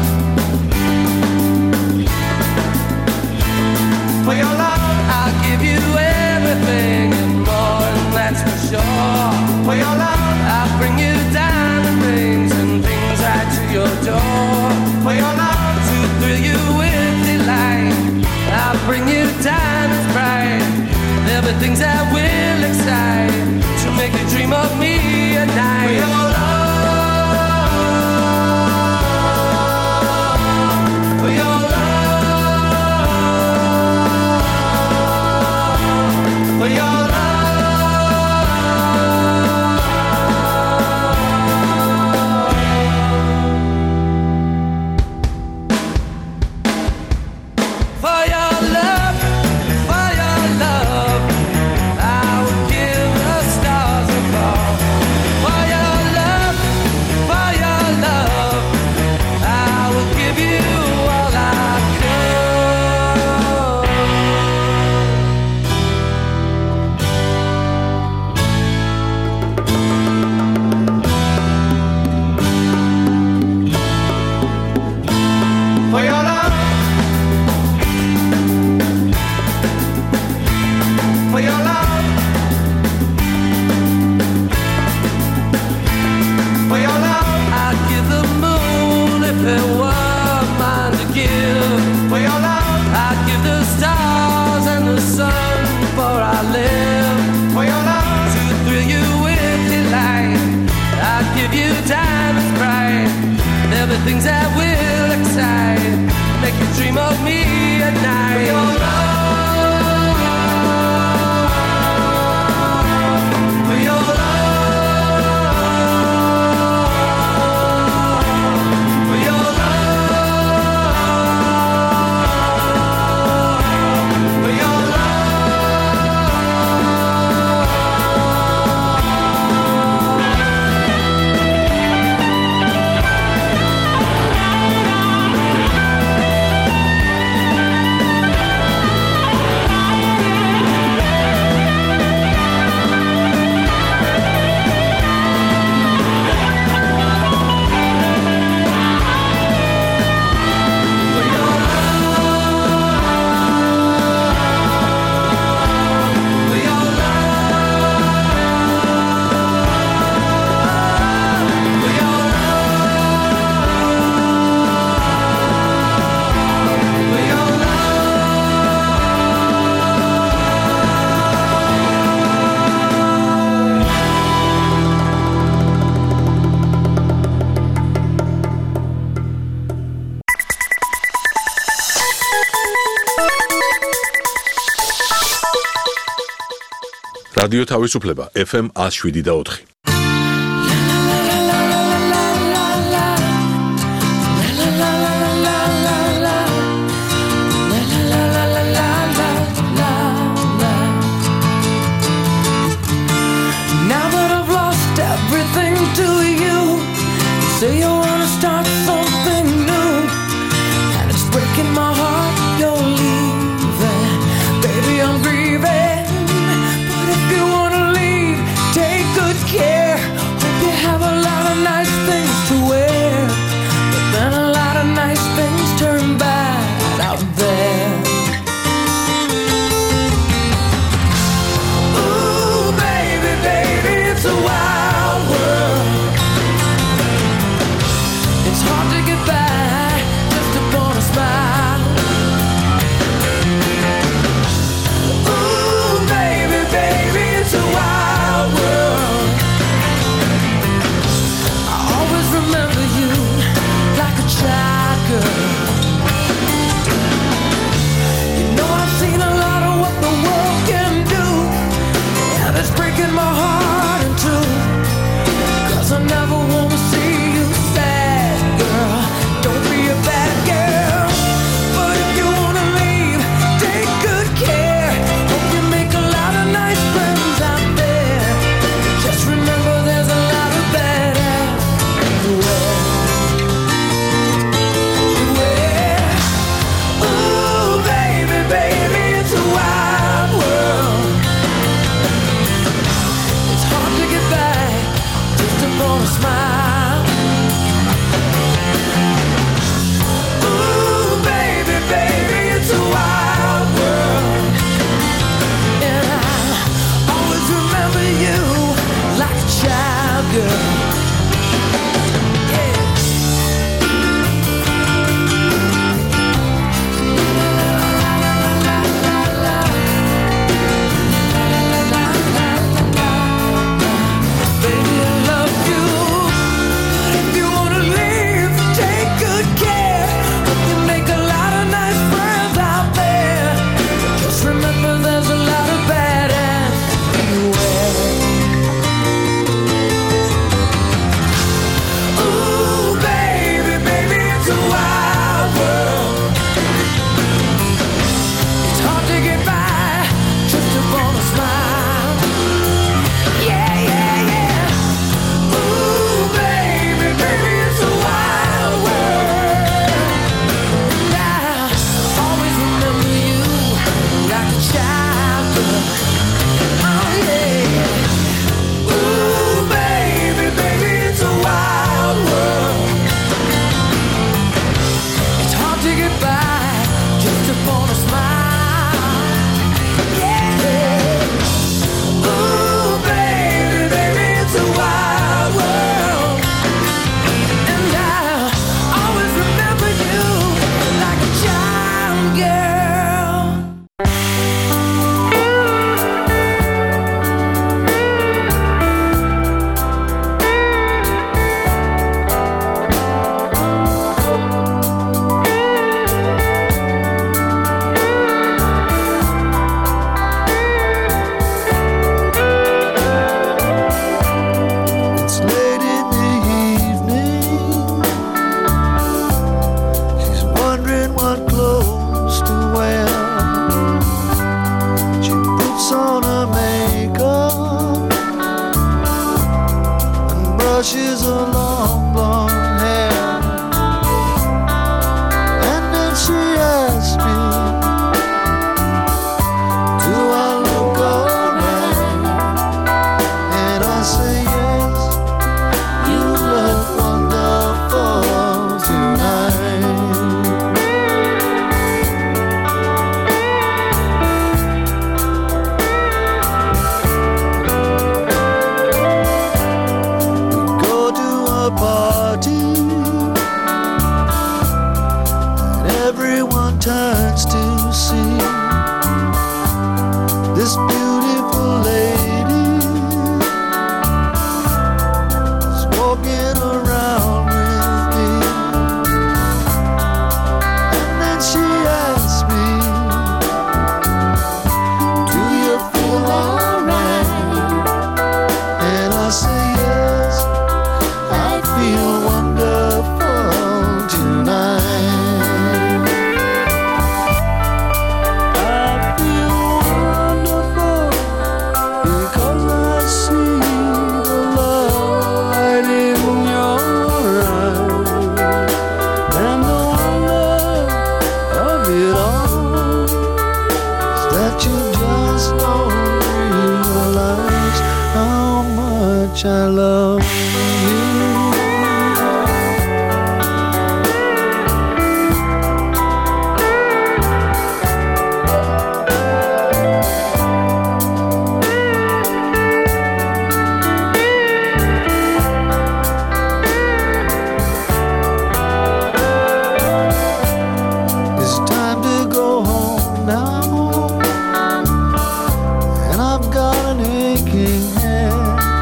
Speaker 18: for your love, I'll give you everything and more, and that's for sure. For your love, I'll bring you diamond rings and things right to your door. For your love, to thrill you with delight, I'll bring you diamonds bright. There'll be things that will excite to make
Speaker 1: რადიო თავისუფლება FM 107.4.
Speaker 18: Now that I've lost everything to you, say you wanna start something new, and it's breaking my heart you're leaving. Baby, I'm grieving, but if you wanna leave, take good care. Hope you have a lot of nice things to wear, but then a lot of nice things turn bad out there. Ooh, baby, baby, it's a wild world. much I love you. It's time to go home now, and I've got an aching head,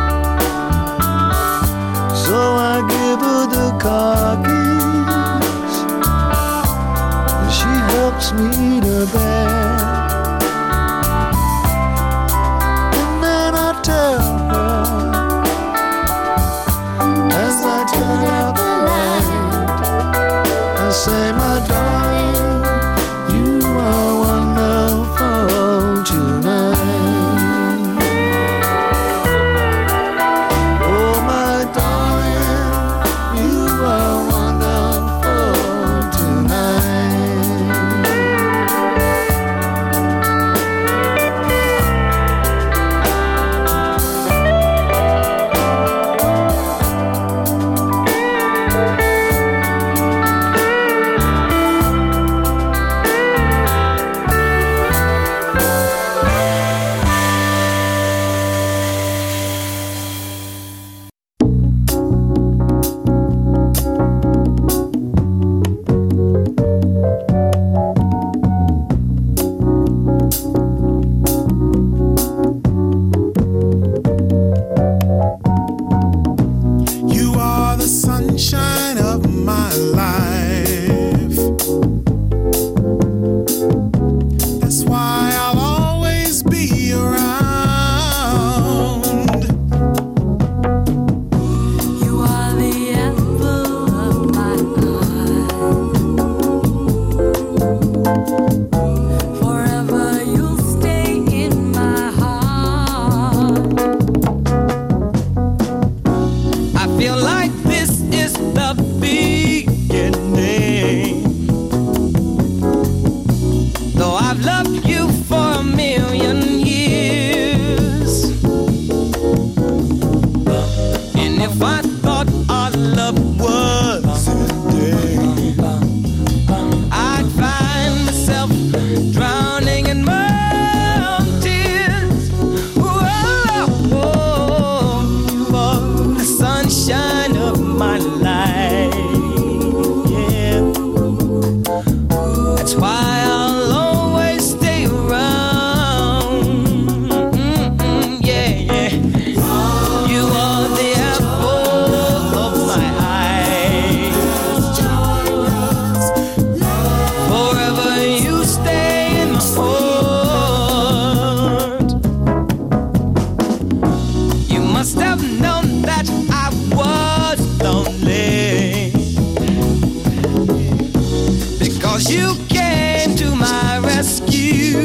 Speaker 18: so I give her the car keys, and she helps me to bed, and then I tell her, as I turn out the light, I say, my darling, you are wonderful tonight. Oh, my darling, you are wonderful tonight.
Speaker 19: You are the sunshine of my life. That's why I'll always be around.
Speaker 17: You are the apple of my eye. Forever you'll stay in my heart.
Speaker 18: I feel like this is the beginning. Though I've loved you for a million years, and if I thought our love was ending, I'd find myself drowning in my own tears. Whoa, you are the sunshine of my life. Yeah, that's why I'll always stay around. Yeah, yeah. You are the apple of my eye. Forever you stay in my heart. You must have known that I was lonely, because you came to my rescue.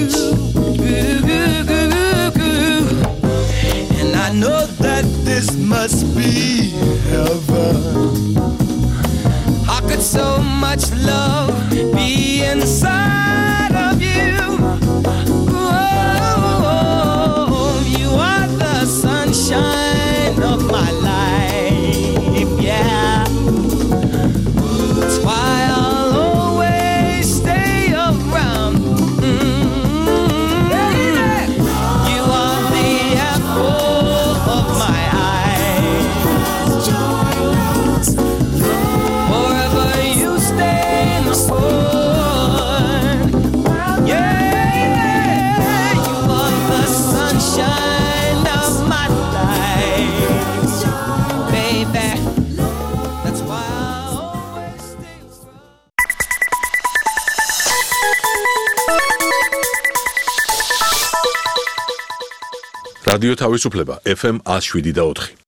Speaker 18: And I know that this must be heaven. How could so much love be inside of you? Oh, you are the sunshine of my life. Yeah, that's why I'll always stay around. You are the apple of my eye. Forever you stay in the heart. Yeah, you are the sunshine of my life, baby. That's why I'll always stay.
Speaker 1: რადიო თავისუფლება FM 107 და 4.